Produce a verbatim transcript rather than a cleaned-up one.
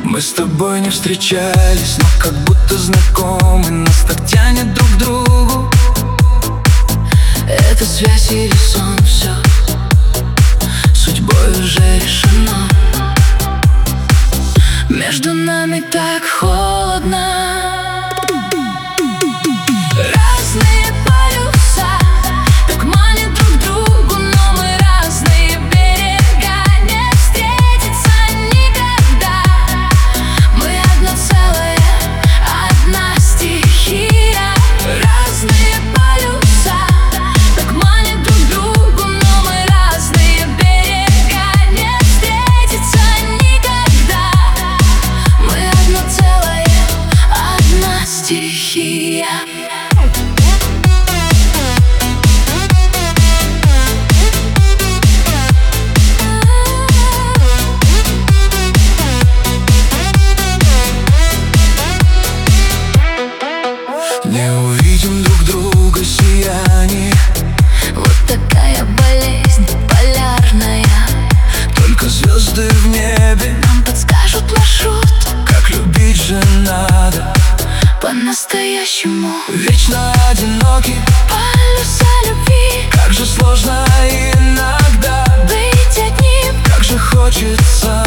Мы с тобой не встречались, но как будто знакомы. Нас так тянет друг к другу. Это связь или сон, все судьбой уже решено. Между нами так холодно. Разные паруса так манят друг к другу, но мы разные берега. Не встретиться никогда. Мы одно целое, одна стихия. Разные паруса так манят друг к другу, но мы разные берега. Не встретиться никогда. Мы одно целое, одна стихия. Не увидим друг друга сияние. Вот такая болезнь полярная. Только звезды в небе Нам подскажут маршрут. как любить же надо. По-настоящему Вечно одиноки, полюса любви. как же сложно иногда Быть одним, как же хочется